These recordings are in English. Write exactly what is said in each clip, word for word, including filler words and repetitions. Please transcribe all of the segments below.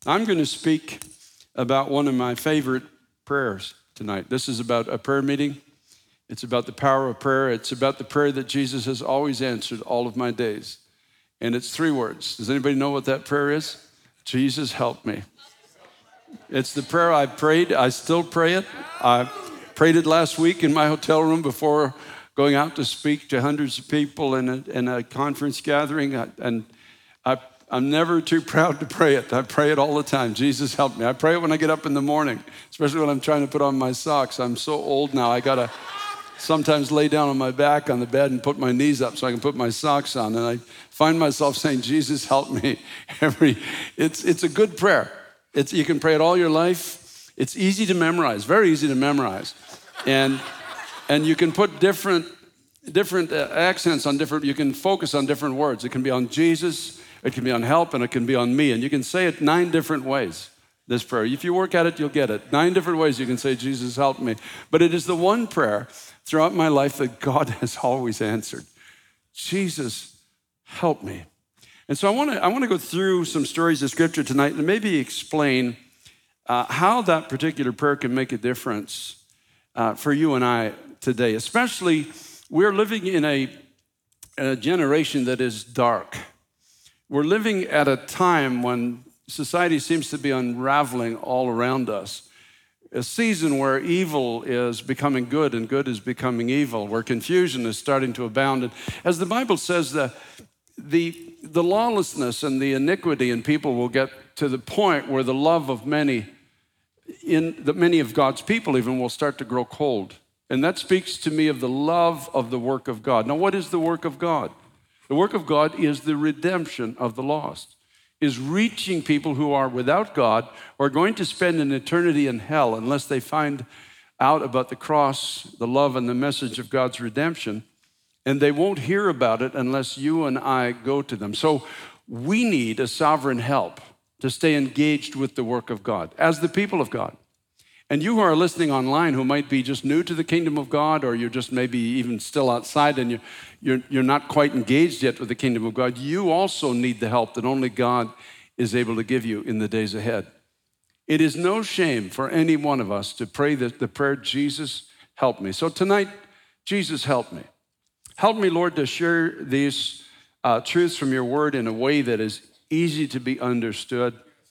I'm going to speak about one of my favorite prayers tonight. This is about a prayer meeting. It's about the power of prayer. It's about the prayer that Jesus has always answered all of my days. And it's three words. Does anybody know what that prayer is? Jesus, help me. It's the prayer I prayed. I still pray it. I prayed it last week in my hotel room before going out to speak to hundreds of people in a, in a conference gathering. And I, I'm never too proud to pray it. I pray it all the time. Jesus, help me. I pray it when I get up in the morning, especially when I'm trying to put on my socks. I'm so old now. I got to sometimes lay down on my back on the bed and put my knees up so I can put my socks on. And I find myself saying, Jesus, help me. Every, it's, it's a good prayer. It's, you can pray it all your life. It's easy to memorize, very easy to memorize. And, and you can put different, different uh, accents on different, you can focus on different words. It can be on Jesus, it can be on help, and it can be on me. And you can say it nine different ways, this prayer. If you work at it, you'll get it. Nine different ways you can say, Jesus, help me. But it is the one prayer throughout my life that God has always answered. Jesus, help me. And so I want to I want to go through some stories of Scripture tonight and maybe explain uh, how that particular prayer can make a difference uh, for you and I today. Especially, we're living in a, a generation that is dark. We're living at a time when society seems to be unraveling all around us. A season where evil is becoming good and good is becoming evil, where confusion is starting to abound. And as the Bible says, the, the, the lawlessness and the iniquity in people will get to the point where the love of many, in the many of God's people even, will start to grow cold. And that speaks to me of the love of the work of God. Now, what is the work of God? The work of God is the redemption of the lost, is reaching people who are without God or are going to spend an eternity in hell unless they find out about the cross, the love, and the message of God's redemption. And they won't hear about it unless you and I go to them. So we need a sovereign help to stay engaged with the work of God as the people of God. And you who are listening online who might be just new to the kingdom of God, or you're just maybe even still outside and you're, you're, you're not quite engaged yet with the kingdom of God, you also need the help that only God is able to give you in the days ahead. It is no shame for any one of us to pray the, the prayer, Jesus, help me. So tonight, Jesus, help me. Help me, Lord, to share these uh, truths from your word in a way that is easy to be understood,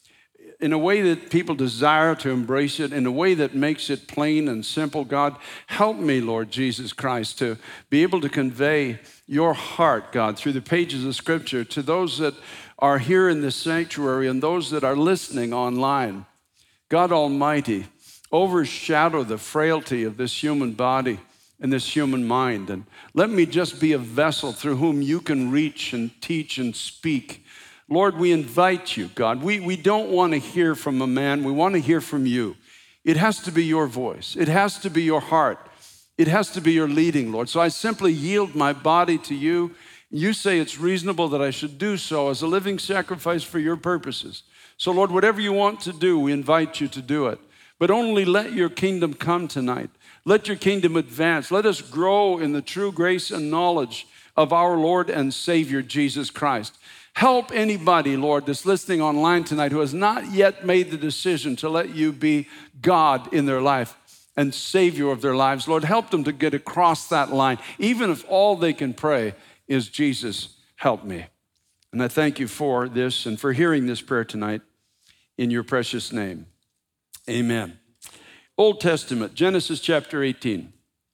in a way that people desire to embrace it, in a way that makes it plain and simple. God, help me, Lord Jesus Christ, to be able to convey your heart, God, through the pages of Scripture to those that are here in this sanctuary and those that are listening online. God Almighty, overshadow the frailty of this human body and this human mind. And let me just be a vessel through whom you can reach and teach and speak. Lord, we invite you, God. We, we don't want to hear from a man. We want to hear from you. It has to be your voice. It has to be your heart. It has to be your leading, Lord. So I simply yield my body to you. You say it's reasonable that I should do so as a living sacrifice for your purposes. So, Lord, whatever you want to do, we invite you to do it. But only let your kingdom come tonight. Let your kingdom advance. Let us grow in the true grace and knowledge of our Lord and Savior, Jesus Christ. Help anybody, Lord, that's listening online tonight who has not yet made the decision to let you be God in their life and Savior of their lives. Lord, help them to get across that line, even if all they can pray is, Jesus, help me. And I thank you for this and for hearing this prayer tonight in your precious name. Amen. Old Testament, Genesis chapter eighteen,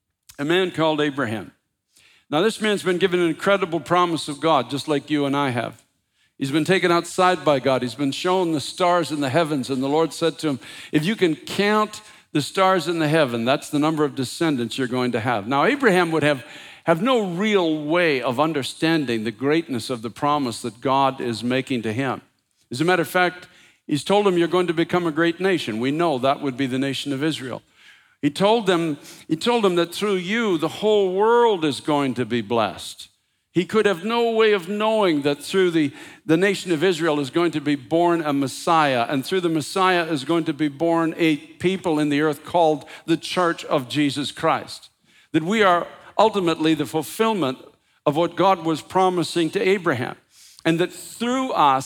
a man called Abraham. Now, this man's been given an incredible promise of God, just like you and I have. He's been taken outside by God. He's been shown the stars in the heavens, and the Lord said to him, if you can count the stars in the heaven, that's the number of descendants you're going to have. Now, Abraham would have, have no real way of understanding the greatness of the promise that God is making to him. As a matter of fact, he's told him, you're going to become a great nation. We know that would be the nation of Israel. He told them, he told them that through you, the whole world is going to be blessed. He could have no way of knowing that through the, the nation of Israel is going to be born a Messiah, and through the Messiah is going to be born a people in the earth called the Church of Jesus Christ. That we are ultimately the fulfillment of what God was promising to Abraham. And that through us,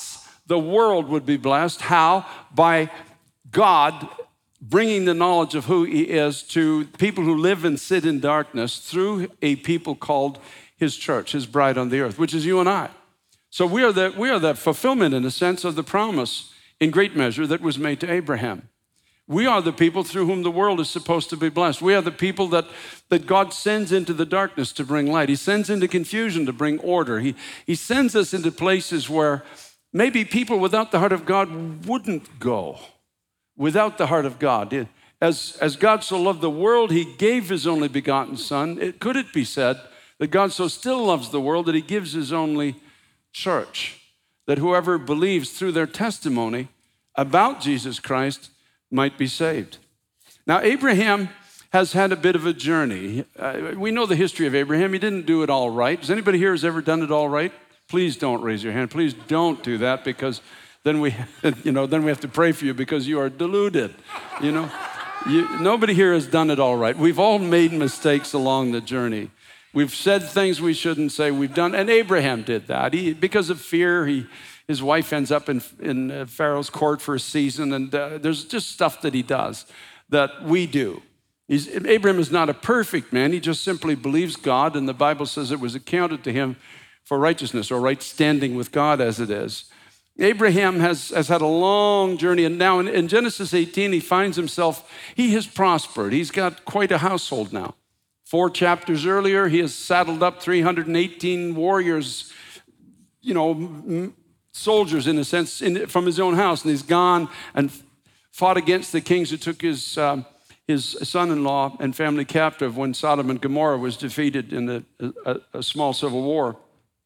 the world would be blessed. How? By God bringing the knowledge of who he is to people who live and sit in darkness through a people called his church, his bride on the earth, which is you and I. So we are the, we are the fulfillment, in a sense, of the promise in great measure that was made to Abraham. We are the people through whom the world is supposed to be blessed. We are the people that, that God sends into the darkness to bring light. He sends into confusion to bring order. He, he sends us into places where maybe people without the heart of God wouldn't go. Without the heart of God. As, as God so loved the world, he gave his only begotten son. It, could it be said that God so still loves the world that he gives his only church, that whoever believes through their testimony about Jesus Christ might be saved? Now, Abraham has had a bit of a journey. Uh, we know the history of Abraham. He didn't do it all right. Does anybody here has ever done it all right? Please don't raise your hand. Please don't do that, because then we, you know, then we have to pray for you because you are deluded. You know, you, nobody here has done it all right. We've all made mistakes along the journey. We've said things we shouldn't say. We've done, and Abraham did that. He, because of fear, he, his wife ends up in, in Pharaoh's court for a season, and uh, there's just stuff that he does that we do. He's, Abraham is not a perfect man. He just simply believes God, and the Bible says it was accounted to him for righteousness, or right standing with God as it is. Abraham has, has had a long journey, and now in, in Genesis eighteen, he finds himself, he has prospered. He's got quite a household now. Four chapters earlier, he has saddled up three hundred eighteen warriors, you know, soldiers in a sense, in, from his own house, and he's gone and fought against the kings who took his, um, his son-in-law and family captive when Sodom and Gomorrah was defeated in a, a, a small civil war.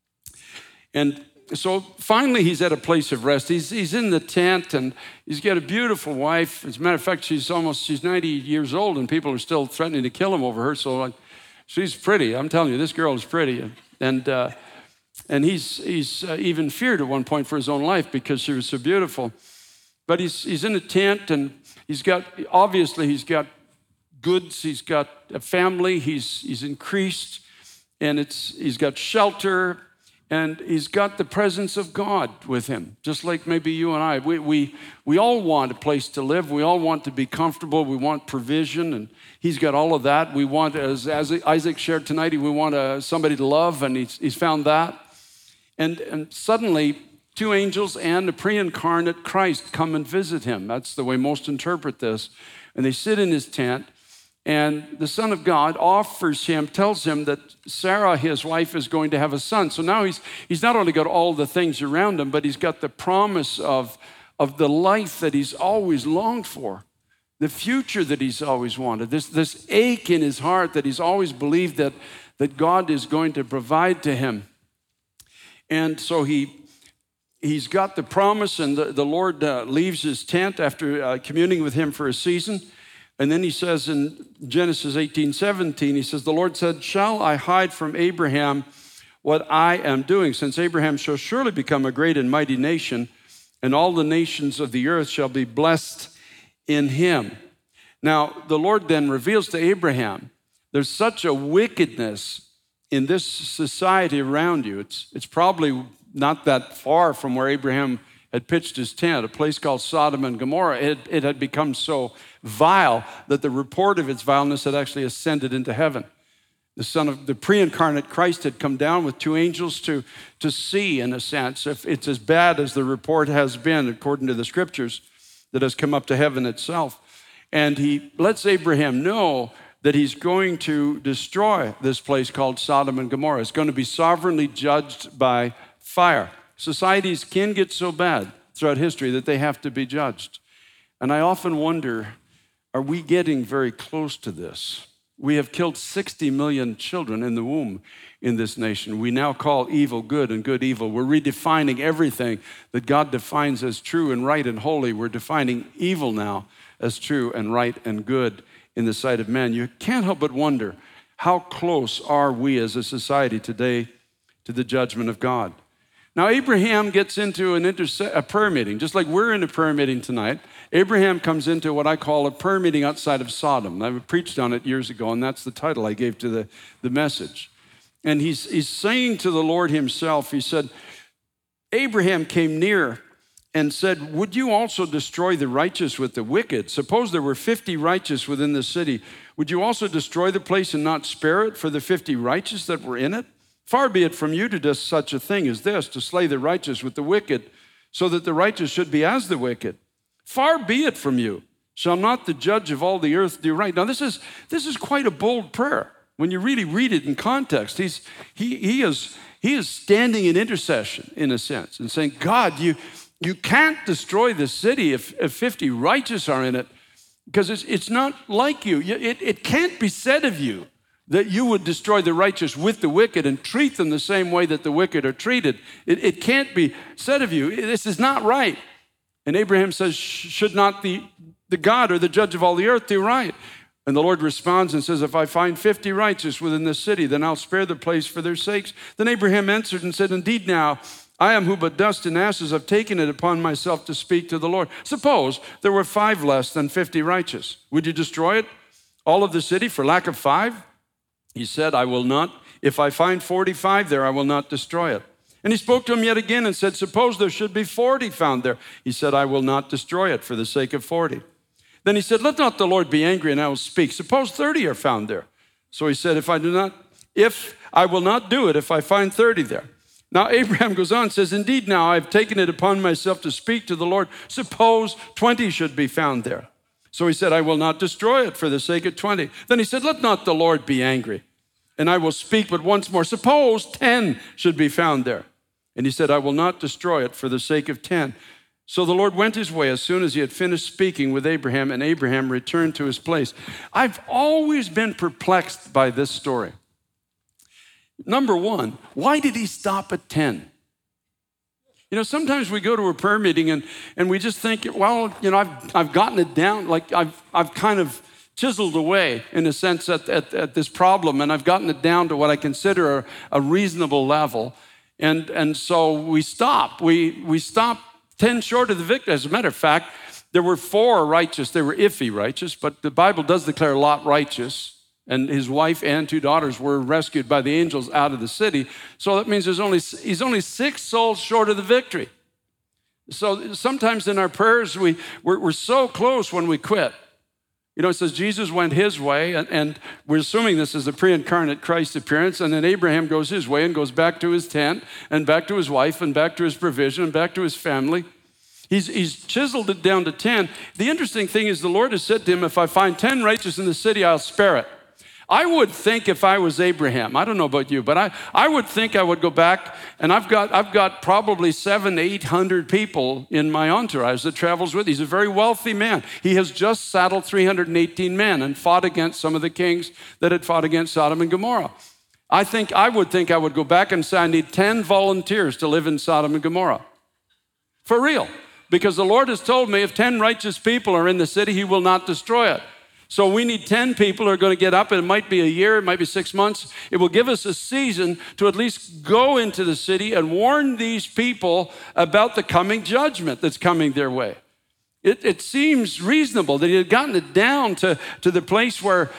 And so finally, he's at a place of rest. He's, he's in the tent, and he's got a beautiful wife. As a matter of fact, she's almost, she's ninety years old, and people are still threatening to kill him over her. So like, she's pretty. I'm telling you, this girl is pretty. And uh, and he's he's uh, even feared at one point for his own life because she was so beautiful. But he's he's in a tent, and he's got, obviously, he's got goods. He's got a family. He's he's increased, and it's he's got shelter. And he's got the presence of God with him, just like maybe you and I. We, we, we all want a place to live. We all want to be comfortable. We want provision, and he's got all of that. We want, as, as Isaac shared tonight, we want uh, somebody to love, and he's, he's found that. And, and suddenly, two angels and a pre-incarnate Christ come and visit him. That's the way most interpret this. And they sit in his tent, and the Son of God offers him, tells him that Sarah, his wife, is going to have a son. So now he's, he's not only got all the things around him, but he's got the promise of, of the life that he's always longed for, the future that he's always wanted, this, this ache in his heart that he's always believed that, that God is going to provide to him. And so he, he's got the promise, and the, the Lord uh, leaves his tent after uh, communing with him for a season. And then he says in Genesis eighteen seventeen, he says, the Lord said, shall I hide from Abraham what I am doing? Since Abraham shall surely become a great and mighty nation, and all the nations of the earth shall be blessed in him. Now, the Lord then reveals to Abraham, there's such a wickedness in this society around you. It's, it's probably not that far from where Abraham had pitched his tent, a place called Sodom and Gomorrah. It, it had become so vile that the report of its vileness had actually ascended into heaven. The son of the pre-incarnate Christ had come down with two angels to, to see, in a sense, if it's as bad as the report has been, according to the scriptures, that has come up to heaven itself. And he lets Abraham know that he's going to destroy this place called Sodom and Gomorrah. It's going to be sovereignly judged by fire. Societies can get so bad throughout history that they have to be judged. And I often wonder, are we getting very close to this? We have killed sixty million children in the womb in this nation. We now call evil good and good evil. We're redefining everything that God defines as true and right and holy. We're defining evil now as true and right and good in the sight of man. You can't help but wonder, how close are we as a society today to the judgment of God? Now, Abraham gets into an interse- a prayer meeting, just like we're in a prayer meeting tonight. Abraham comes into what I call a prayer meeting outside of Sodom. I preached on it years ago, and that's the title I gave to the, the message. And he's, he's saying to the Lord himself, he said, Abraham came near and said, would you also destroy the righteous with the wicked? Suppose there were fifty righteous within the city. Would you also destroy the place and not spare it for the fifty righteous that were in it? Far be it from you to do such a thing as this, to slay the righteous with the wicked, so that the righteous should be as the wicked. Far be it from you. Shall not the judge of all the earth do right? Now, this is, this is quite a bold prayer. When you really read it in context, he's, he, he, is, he is standing in intercession, in a sense, and saying, God, you, you can't destroy this city if, if fifty righteous are in it, because it's, it's not like you. It, it can't be said of you that you would destroy the righteous with the wicked and treat them the same way that the wicked are treated. It, it can't be said of you. This is not right. And Abraham says, should not the, the God or the judge of all the earth do right? And the Lord responds and says, if I find fifty righteous within the city, then I'll spare the place for their sakes. Then Abraham answered and said, indeed now, I am who but dust and ashes have taken it upon myself to speak to the Lord. Suppose there were five less than fifty righteous. Would you destroy it, all of the city, for lack of five? He said, I will not. If I find forty-five there, I will not destroy it. And he spoke to him yet again and said, suppose there should be forty found there. He said, I will not destroy it for the sake of forty. Then he said, let not the Lord be angry, and I will speak. Suppose thirty are found there. So he said, if I do not, if I will not do it, if I find thirty there. Now Abraham goes on and says, indeed now I've taken it upon myself to speak to the Lord. Suppose twenty should be found there. So he said, I will not destroy it for the sake of twenty. Then he said, let not the Lord be angry, and I will speak but once more. Suppose ten should be found there. And he said, I will not destroy it for the sake of ten. So the Lord went his way as soon as he had finished speaking with Abraham, and Abraham returned to his place. I've always been perplexed by this story. Number one, why did he stop at ten? You know, sometimes we go to a prayer meeting and, and we just think, well, you know, I've, I've gotten it down, like I've, I've kind of chiseled away, in a sense, at, at, at this problem, and I've gotten it down to what I consider a, a reasonable level. And, and so we stop. We, we stop ten short of the victory. As a matter of fact, there were four righteous. They were iffy righteous, but the Bible does declare Lot righteous, and his wife and two daughters were rescued by the angels out of the city. So that means there's only, he's only six souls short of the victory. So sometimes in our prayers, we, we're, we're so close when we quit. You know, it says Jesus went his way, and, and we're assuming this is a pre-incarnate Christ appearance, and then Abraham goes his way and goes back to his tent and back to his wife and back to his provision and back to his family. He's, he's chiseled it down to ten. The interesting thing is the Lord has said to him, if I find ten righteous in the city, I'll spare it. I would think if I was Abraham, I don't know about you, but I, I would think I would go back, and I've got, I've got probably seven, eight hundred people in my entourage that travels with. He's a very wealthy man. He has just saddled three hundred eighteen men and fought against some of the kings that had fought against Sodom and Gomorrah. I think, I would think I would go back and say, I need ten volunteers to live in Sodom and Gomorrah. For real. Because the Lord has told me if ten righteous people are in the city, he will not destroy it. So we need ten people who are going to get up. It might be a year, it might be six months. It will give us a season to at least go into the city and warn these people about the coming judgment that's coming their way. It, it seems reasonable that he had gotten it down to, to the place where,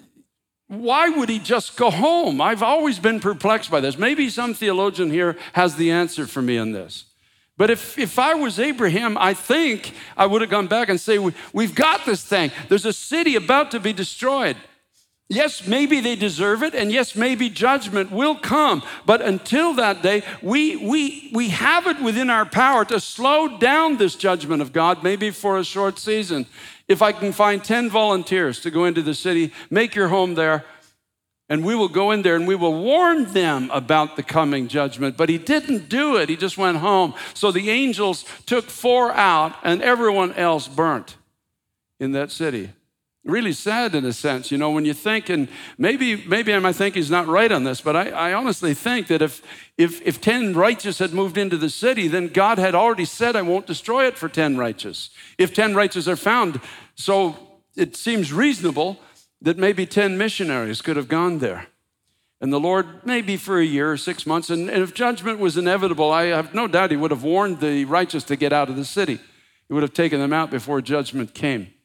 why would he just go home? I've always been perplexed by this. Maybe some theologian here has the answer for me on this. But if, if I was Abraham, I think I would have gone back and say, we, we've got this thing. There's a city about to be destroyed. Yes, maybe they deserve it, and yes, maybe judgment will come. But until that day, we, we, we have it within our power to slow down this judgment of God, maybe for a short season. If I can find ten volunteers to go into the city, make your home there, and we will go in there and we will warn them about the coming judgment. But he didn't do it. He just went home. So the angels took four out and everyone else burnt in that city. Really sad in a sense, you know, when you think, and maybe maybe I might think he's not right on this, but I, I honestly think that if, if, if ten righteous had moved into the city, then God had already said, I won't destroy it for ten righteous. If ten righteous are found, so it seems reasonable that maybe ten missionaries could have gone there. And the Lord, maybe for a year or six months, and, and if judgment was inevitable, I have no doubt he would have warned the righteous to get out of the city. He would have taken them out before judgment came.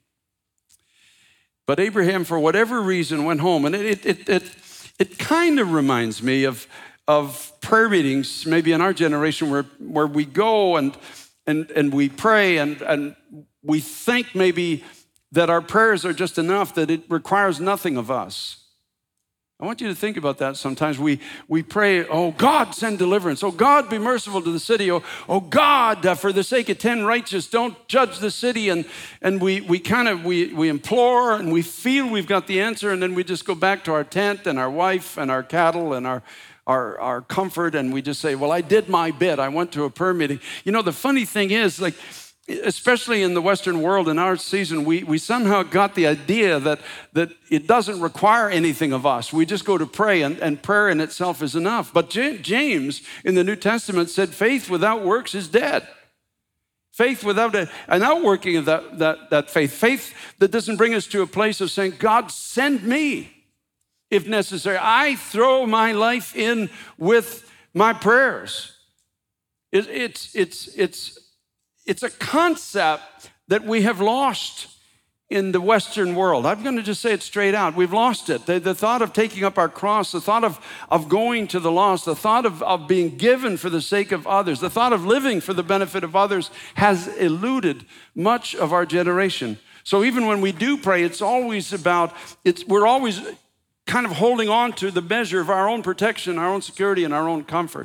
But Abraham, for whatever reason, went home. And it, it, it, it kind of reminds me of, of prayer meetings, maybe in our generation, where, where we go and and, and we pray and, and we think maybe that our prayers are just enough, that it requires nothing of us. I want you to think about that sometimes. We, we pray, oh, God, send deliverance. Oh, God, be merciful to the city. Oh, oh God, uh, for the sake of ten righteous, don't judge the city. And, and we, we kind of, we, we implore and we feel we've got the answer, and then we just go back to our tent and our wife and our cattle and our, our, our comfort, and we just say, well, I did my bit. I went to a prayer meeting. You know, the funny thing is, like, especially in the Western world in our season, we, we somehow got the idea that, that it doesn't require anything of us. We just go to pray, and, and prayer in itself is enough. But J- James in the New Testament said faith without works is dead. Faith without a, an outworking of that, that, that faith. Faith that doesn't bring us to a place of saying, God, send me if necessary. I throw my life in with my prayers. It, it's, it's, it's, It's a concept that we have lost in the Western world. I'm going to just say it straight out. We've lost it. The, the thought of taking up our cross, the thought of, of going to the lost, the thought of, of being given for the sake of others, the thought of living for the benefit of others has eluded much of our generation. So even when we do pray, it's always about, it's, we're always kind of holding on to the measure of our own protection, our own security, and our own comfort.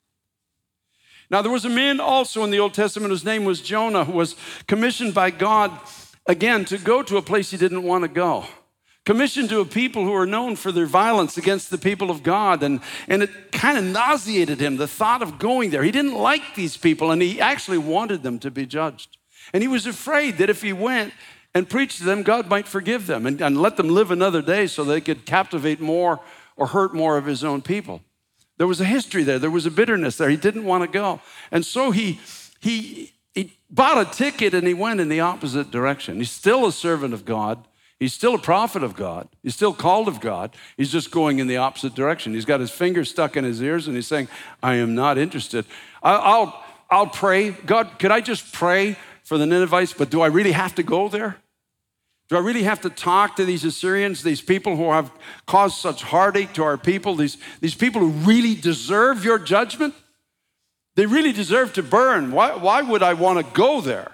Now, there was a man also in the Old Testament whose name was Jonah, who was commissioned by God, again, to go to a place he didn't want to go. Commissioned to a people who are known for their violence against the people of God. And, and it kind of nauseated him, the thought of going there. He didn't like these people, and he actually wanted them to be judged. And he was afraid that if he went and preached to them, God might forgive them and, and let them live another day so they could captivate more or hurt more of his own people. There was a history there. There was a bitterness there. He didn't want to go. And so he, he, he bought a ticket and he went in the opposite direction. He's still a servant of God. He's still a prophet of God. He's still called of God. He's just going in the opposite direction. He's got his fingers stuck in his ears and he's saying, I am not interested. I'll, I'll, I'll pray. God, could I just pray for the Ninevites, but do I really have to go there? Do I really have to talk to these Assyrians, these people who have caused such heartache to our people, these, these people who really deserve your judgment? They really deserve to burn. Why, why would I want to go there?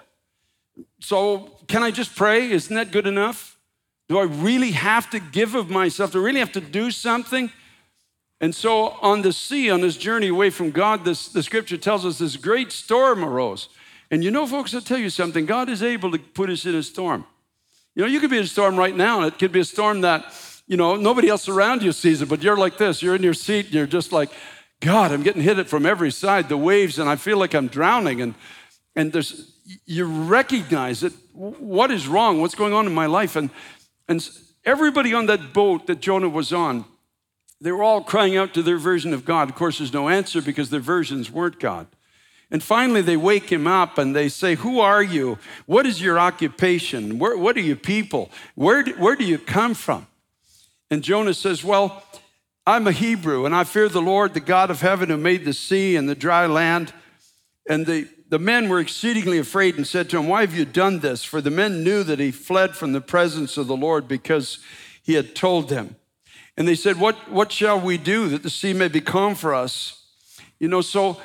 So can I just pray? Isn't that good enough? Do I really have to give of myself? Do I really have to do something? And so on the sea, on this journey away from God, this, the scripture tells us this great storm arose. And you know, folks, I'll tell you something. God is able to put us in a storm. You know, you could be in a storm right now, and it could be a storm that, you know, nobody else around you sees it, but you're like this. You're in your seat, and you're just like, God, I'm getting hit from every side, the waves, and I feel like I'm drowning. And, and there's, you recognize it. What is wrong? What's going on in my life? And, and everybody on that boat that Jonah was on, they were all crying out to their version of God. Of course, there's no answer because their versions weren't God. And finally, they wake him up and they say, who are you? What is your occupation? Where, what are you people? Where do, where do you come from? And Jonah says, well, I'm a Hebrew and I fear the Lord, the God of heaven who made the sea and the dry land. And the, the men were exceedingly afraid and said to him, why have you done this? For the men knew that he fled from the presence of the Lord because he had told them. And they said, what, what shall we do that the sea may be calm for us? You know, so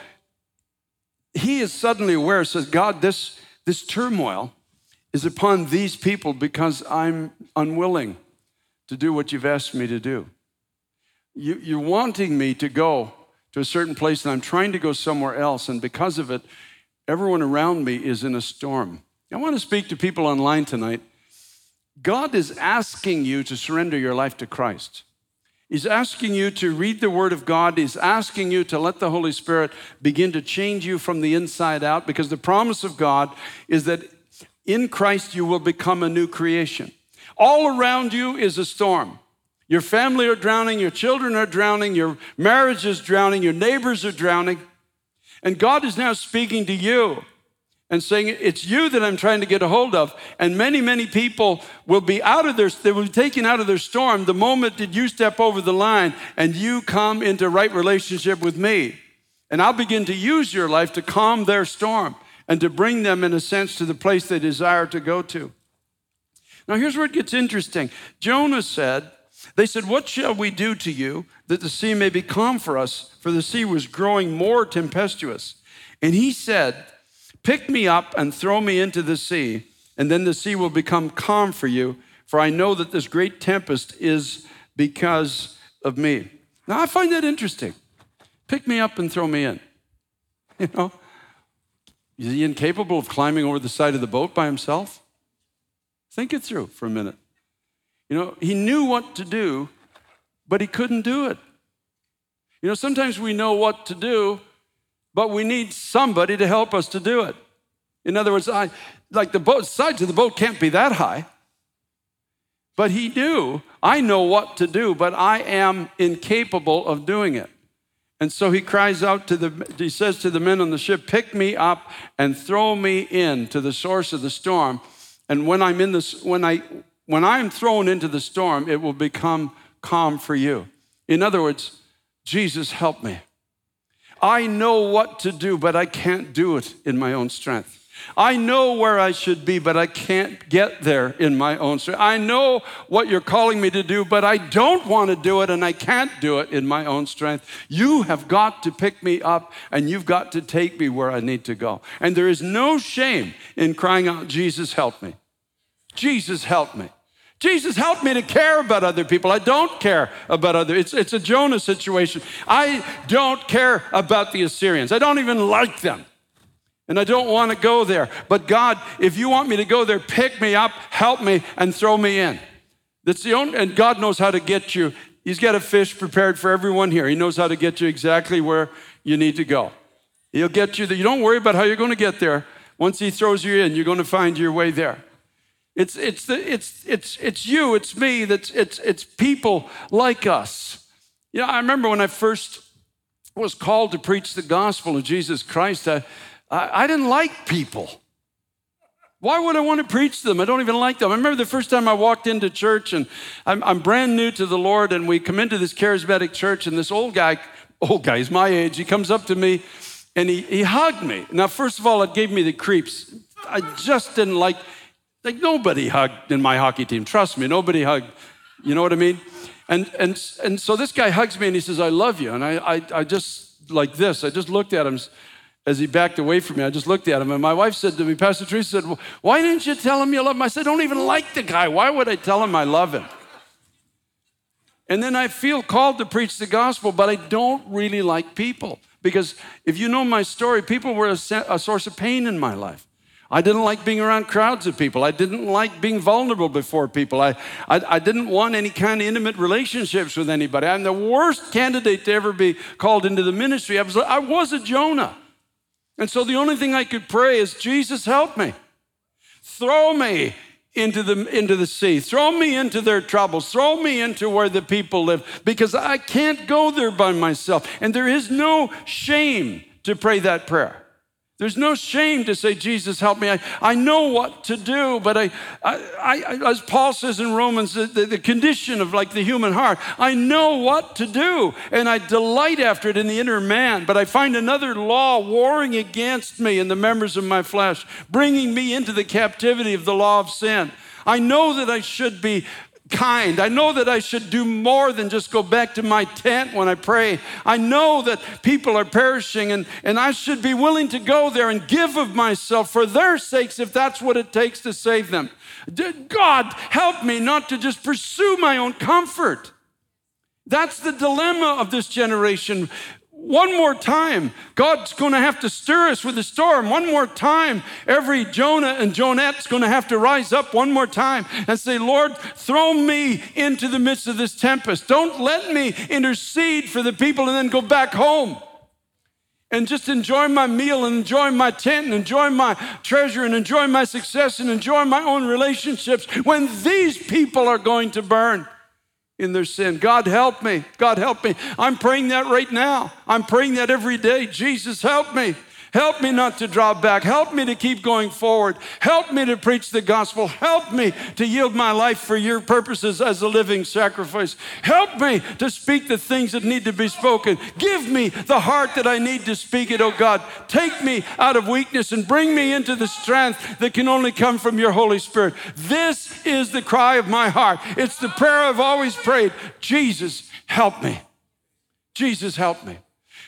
he is suddenly aware, says, God, this, this turmoil is upon these people because I'm unwilling to do what you've asked me to do. You, you're wanting me to go to a certain place and I'm trying to go somewhere else. And because of it, everyone around me is in a storm. I want to speak to people online tonight. God is asking you to surrender your life to Christ. He's asking you to read the Word of God. He's asking you to let the Holy Spirit begin to change you from the inside out, because the promise of God is that in Christ you will become a new creation. All around you is a storm. Your family are drowning, your children are drowning, your marriage is drowning, your neighbors are drowning. And God is now speaking to you and saying, it's you that I'm trying to get a hold of. And many, many people will be out of their, they will be taken out of their storm the moment that you step over the line and you come into right relationship with me. And I'll begin to use your life to calm their storm and to bring them, in a sense, to the place they desire to go to. Now, here's where it gets interesting. Jonah said, they said, what shall we do to you that the sea may be calm for us? For the sea was growing more tempestuous. And he said, Pick me up and throw me into the sea, and then the sea will become calm for you, for I know that this great tempest is because of me. Now, I find that interesting. Pick me up and throw me in. You know, is he incapable of climbing over the side of the boat by himself? Think it through for a minute. You know, he knew what to do, but he couldn't do it. You know, sometimes we know what to do, but we need somebody to help us to do it. In other words, I, like the boat, sides of the boat can't be that high. But he knew, I know what to do, but I am incapable of doing it. And so he cries out to the, he says to the men on the ship, pick me up and throw me in to the source of the storm. And when I'm in this, when I, when I'm thrown into the storm, it will become calm for you. In other words, Jesus, help me. I know what to do, but I can't do it in my own strength. I know where I should be, but I can't get there in my own strength. I know what you're calling me to do, but I don't want to do it, and I can't do it in my own strength. You have got to pick me up, and you've got to take me where I need to go. And there is no shame in crying out, Jesus, help me. Jesus, help me. Jesus, help me to care about other people. I don't care about other. It's, it's a Jonah situation. I don't care about the Assyrians. I don't even like them. And I don't want to go there. But God, if you want me to go there, pick me up, help me, and throw me in. That's the only, and God knows how to get you. He's got a fish prepared for everyone here. He knows how to get you exactly where you need to go. He'll get you there. You don't worry about how you're going to get there. Once he throws you in, you're going to find your way there. It's it's the it's it's it's you, it's me, that's it's it's people like us. You know, I remember when I first was called to preach the gospel of Jesus Christ, I I, I didn't like people. Why would I want to preach to them? I don't even like them. I remember the first time I walked into church, and I'm, I'm brand new to the Lord, and we come into this charismatic church, and this old guy, old guy, he's my age, he comes up to me, and he, he hugged me. Now, first of all, it gave me the creeps. I just didn't like, like nobody hugged in my hockey team. Trust me, nobody hugged. You know what I mean? And and and so this guy hugs me, and he says, I love you. And I I, I just, like this, I just looked at him. As he backed away from me, I just looked at him, and my wife said to me, Pastor Teresa said, well, why didn't you tell him you love him? I said, I don't even like the guy. Why would I tell him I love him? And then I feel called to preach the gospel, but I don't really like people. Because if you know my story, people were a, a source of pain in my life. I didn't like being around crowds of people. I didn't like being vulnerable before people. I, I, I didn't want any kind of intimate relationships with anybody. I'm the worst candidate to ever be called into the ministry. I was, I was a Jonah. And so the only thing I could pray is, Jesus, help me. Throw me into the, into the sea. Throw me into their troubles. Throw me into where the people live, because I can't go there by myself. And there is no shame to pray that prayer. There's no shame to say, Jesus, help me. I, I know what to do, but I, I, I, as Paul says in Romans, the, the condition of like the human heart, I know what to do, and I delight after it in the inner man, but I find another law warring against me in the members of my flesh, bringing me into the captivity of the law of sin. I know that I should be kind. I know that I should do more than just go back to my tent when I pray. I know that people are perishing, and, and I should be willing to go there and give of myself for their sakes if that's what it takes to save them. God, help me not to just pursue my own comfort. That's the dilemma of this generation. One more time, God's going to have to stir us with a storm. One more time, every Jonah and Jonette's going to have to rise up one more time and say, Lord, throw me into the midst of this tempest. Don't let me intercede for the people and then go back home and just enjoy my meal and enjoy my tent and enjoy my treasure and enjoy my success and enjoy my own relationships when these people are going to burn in their sin. God, help me. God, help me. I'm praying that right now. I'm praying that every day. Jesus, help me. Help me not to draw back. Help me to keep going forward. Help me to preach the gospel. Help me to yield my life for your purposes as a living sacrifice. Help me to speak the things that need to be spoken. Give me the heart that I need to speak it, oh God. Take me out of weakness and bring me into the strength that can only come from your Holy Spirit. This is the cry of my heart. It's the prayer I've always prayed. Jesus, help me. Jesus, help me.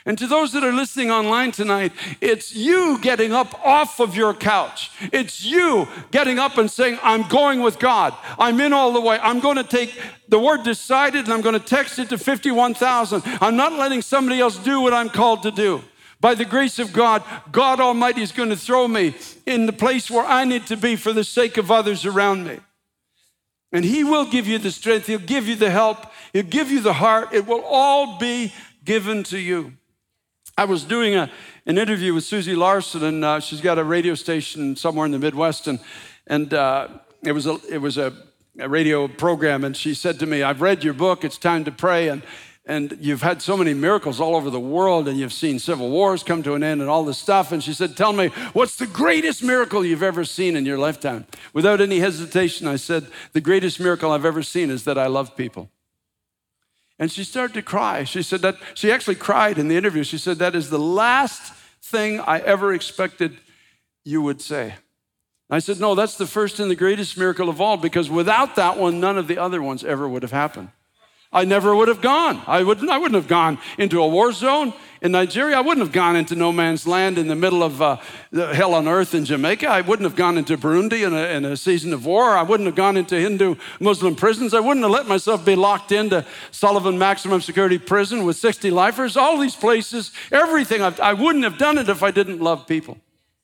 And to those that are listening online tonight, it's you getting up off of your couch. It's you getting up and saying, I'm going with God. I'm in all the way. I'm going to take the word decided and I'm going to text it to fifty-one thousand. I'm not letting somebody else do what I'm called to do. By the grace of God, God Almighty is going to throw me in the place where I need to be for the sake of others around me. And He will give you the strength. He'll give you the help. He'll give you the heart. It will all be given to you. I was doing a, an interview with Susie Larson, and uh, she's got a radio station somewhere in the Midwest, and, and uh, it was, a, it was a, a radio program, and she said to me, I've read your book, It's Time to Pray, and, and you've had so many miracles all over the world, and you've seen civil wars come to an end and all this stuff, and she said, tell me, what's the greatest miracle you've ever seen in your lifetime? Without any hesitation, I said, the greatest miracle I've ever seen is that I love people. And she started to cry. She said that, she actually cried in the interview. She said, that is the last thing I ever expected you would say. I said, no, that's the first and the greatest miracle of all, because without that one, none of the other ones ever would have happened. I never would have gone. I wouldn't, I wouldn't have gone into a war zone in Nigeria. I wouldn't have gone into no man's land in the middle of uh, the hell on earth in Jamaica. I wouldn't have gone into Burundi in a, in a season of war. I wouldn't have gone into Hindu Muslim prisons. I wouldn't have let myself be locked into Sullivan Maximum Security Prison with sixty lifers. All these places, everything. I've, I wouldn't have done it if I didn't love people.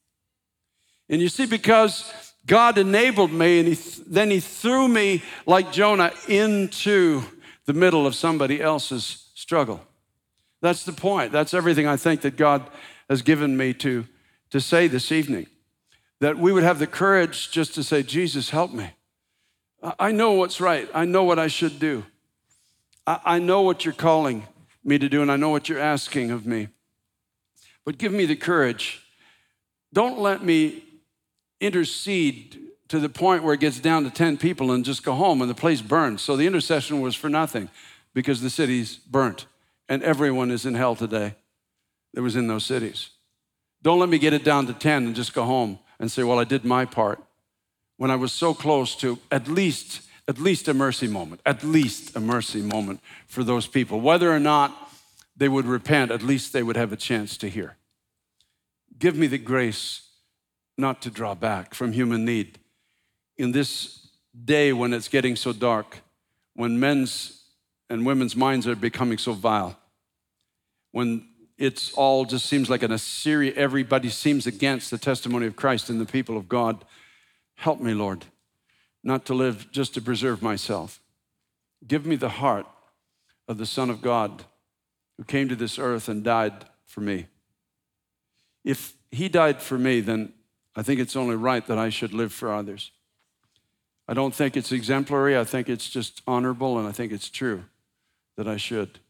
And you see, because God enabled me, and he th- then He threw me like Jonah into the middle of somebody else's struggle. That's the point. That's everything I think that God has given me to, to say this evening. That we would have the courage just to say, Jesus, help me. I know what's right. I know what I should do. I, I know what you're calling me to do, and I know what you're asking of me. But give me the courage. Don't let me intercede to the point where it gets down to ten people and just go home and the place burns. So the intercession was for nothing because the city's burnt and everyone is in hell today that was in those cities. Don't let me get it down to ten and just go home and say, well, I did my part, when I was so close to at least, at least a mercy moment, at least a mercy moment for those people. Whether or not they would repent, at least they would have a chance to hear. Give me the grace not to draw back from human need. In this day when it's getting so dark, when men's and women's minds are becoming so vile, when it's all just seems like an Assyria, everybody seems against the testimony of Christ and the people of God, help me, Lord, not to live just to preserve myself. Give me the heart of the Son of God who came to this earth and died for me. If He died for me, then I think it's only right that I should live for others. I don't think it's exemplary. I think it's just honorable, and I think it's true that I should.